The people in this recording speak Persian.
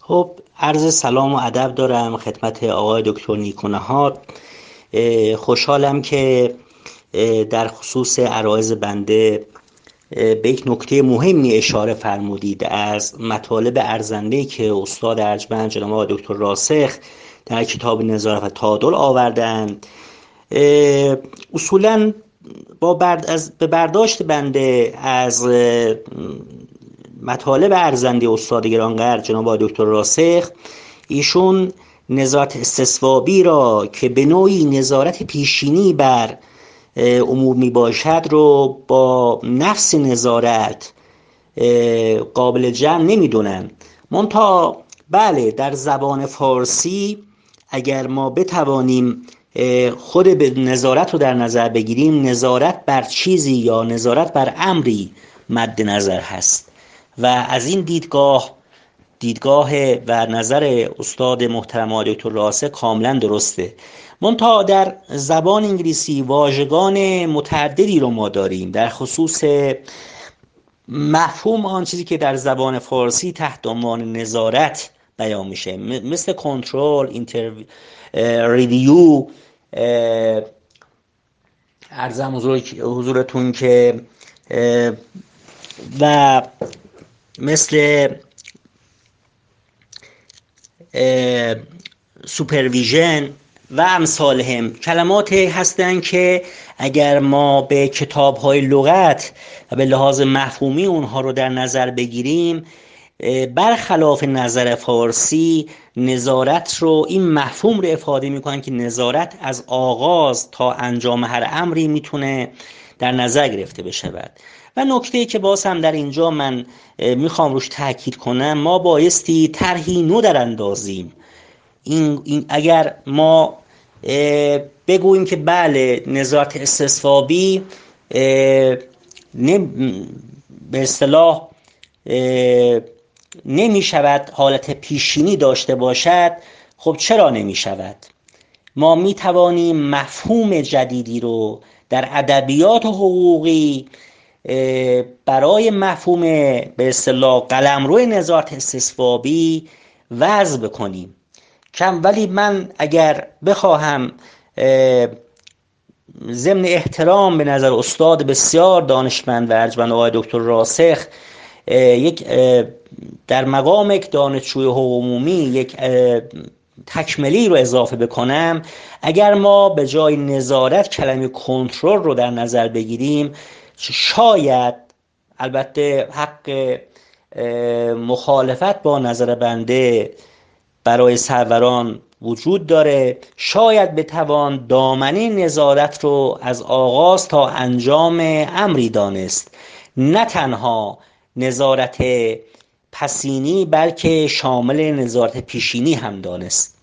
خب، عرض سلام و ادب دارم خدمت آقای دکتر نیکونهاد. خوشحالم که در خصوص عرایض بنده به یک نکته مهمی اشاره فرمودید از مطالب ارزنده‌ای که استاد ارجمند جناب آقای دکتر راسخ در کتاب نظارت و تعادل آوردند. اصولاً به برداشت بنده از مطالب ارزنده استاد گرانقدر جناب آقای دکتر راسخ، ایشون نظارت استصوابی را که به نوعی نظارت پیشینی بر امور می باشد رو با نفس نظارت قابل جمع نمی دونن. منتها بله، در زبان فارسی اگر ما بتوانیم خود به نظارت رو در نظر بگیریم، نظارت بر چیزی یا نظارت بر امری مد نظر هست و از این دیدگاه و نظر استاد محترم آقای دکتر راسخ کاملا درسته. منتها در زبان انگلیسی واژگان متعددی رو ما داریم در خصوص مفهوم آن چیزی که در زبان فارسی تحت عنوان نظارت بیان میشه، مثل کنترل، ریویو. عرضم حضورتون که و مثل سوپرویژن و امثالهم کلمات هستند که اگر ما به کتاب‌های لغت و به لحاظ مفهومی اونها رو در نظر بگیریم، برخلاف نظر فارسی نظارت رو این مفهوم رو افاده میکنن که نظارت از آغاز تا انجام هر امری میتونه در نظر گرفته بشود. و نکته‌ای که باز هم در اینجا من میخوام روش تاکید کنم، ما بایستی طرحی نو در اندازیم. اگر ما بگوییم که بله، نظارت استصوابی به اصطلاح نمی شود حالت پیشینی داشته باشد، خب چرا نمی شود؟ ما می توانیم مفهوم جدیدی رو در ادبیات حقوقی برای مفهوم به اصطلاح قلمرو نظارت استصوابی وضع بکنیم. ولی من اگر بخواهم ضمن احترام به نظر استاد بسیار دانشمند و ارجمند آقای دکتر راسخ، در مقام یک دانشجوی حقوق عمومی یک تکملی رو اضافه بکنم، اگر ما به جای نظارت کلمه کنترل رو در نظر بگیریم، شاید، البته حق مخالفت با نظر بنده برای سروران وجود داره، شاید بتوان دامنه نظارت رو از آغاز تا انجام امری دانست، نه تنها نظارت پسینی بلکه شامل نظارت پیشینی هم دانست.